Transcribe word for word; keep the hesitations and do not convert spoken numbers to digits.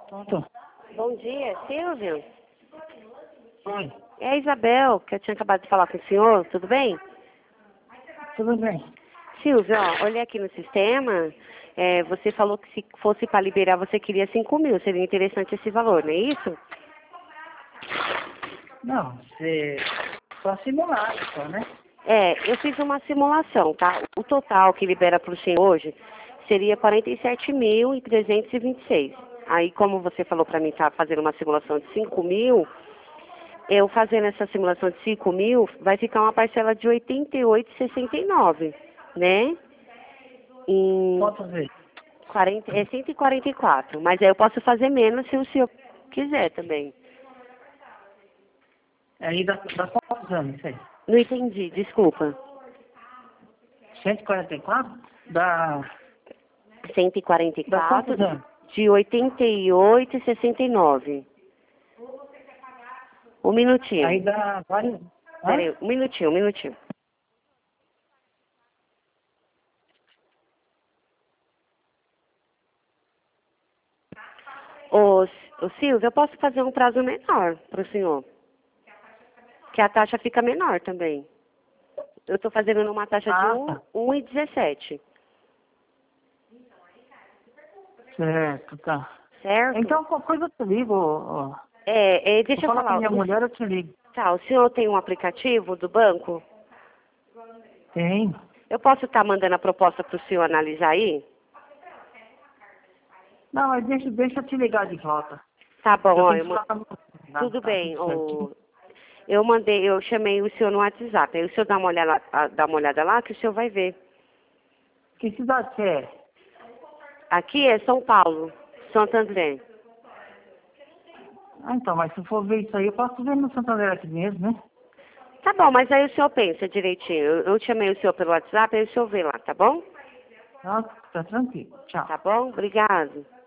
Pronto. Bom dia, Silvio. Oi. É a Isabel, que eu tinha acabado de falar com o senhor, tudo bem? Tudo bem? Silvio, ó, olhei aqui no sistema, é, você falou que se fosse para liberar você queria cinco mil, seria interessante esse valor, não é isso? Não, você só simular, só, né? É, eu fiz uma simulação, tá? O total que libera para o senhor hoje seria quarenta e sete mil trezentos e vinte e seis. Aí, como você falou para mim, tá fazendo uma simulação de cinco mil, eu fazendo essa simulação de cinco mil, vai ficar uma parcela de oitenta e oito vírgula sessenta e nove, né? Em Quantas vezes? quarenta, é cento e quarenta e quatro, mas aí eu posso fazer menos se o senhor quiser também. Aí dá, dá quantos anos isso aí? Não entendi, desculpa. cento e quarenta e quatro? Dá, cento e quarenta e dá quatro quantos anos? de oitenta e oito vírgula sessenta e nove. Um minutinho. Aí dá vários... Hã? Peraí, um minutinho, um minutinho. Ô, ô Silvio, eu posso fazer um prazo menor para o senhor? Que a taxa fica menor também. Eu estou fazendo numa taxa de Ah, um tá. um e dezessete, Certo, tá. certo? Então, qualquer coisa eu te ligo. Ó. ó. É, é, Vou deixa eu falar com a falar. minha O, mulher, eu te ligo. tá, o senhor tem um aplicativo do banco? Tem. Eu posso estar mandando a proposta para o senhor analisar aí? Não, mas deixa, deixa eu te ligar de volta. Tá bom, Eu ó, tenho eu, que ma- falar com a minha mulher. tudo Tá bem. tudo certinho. Ô, eu mandei, eu chamei o senhor no WhatsApp. Aí o senhor dá uma olhada, lá- dá uma olhada lá que o senhor vai ver. Que cidade você é? Aqui é São Paulo, Santo André. Ah, então, mas se for ver isso aí, eu posso ver no Santander aqui mesmo, né? Tá bom, mas aí o senhor pensa direitinho. Eu, eu chamei o senhor pelo WhatsApp, aí o senhor vê lá, tá bom? Tá, tá tranquilo. Tchau. Tá bom? Obrigado.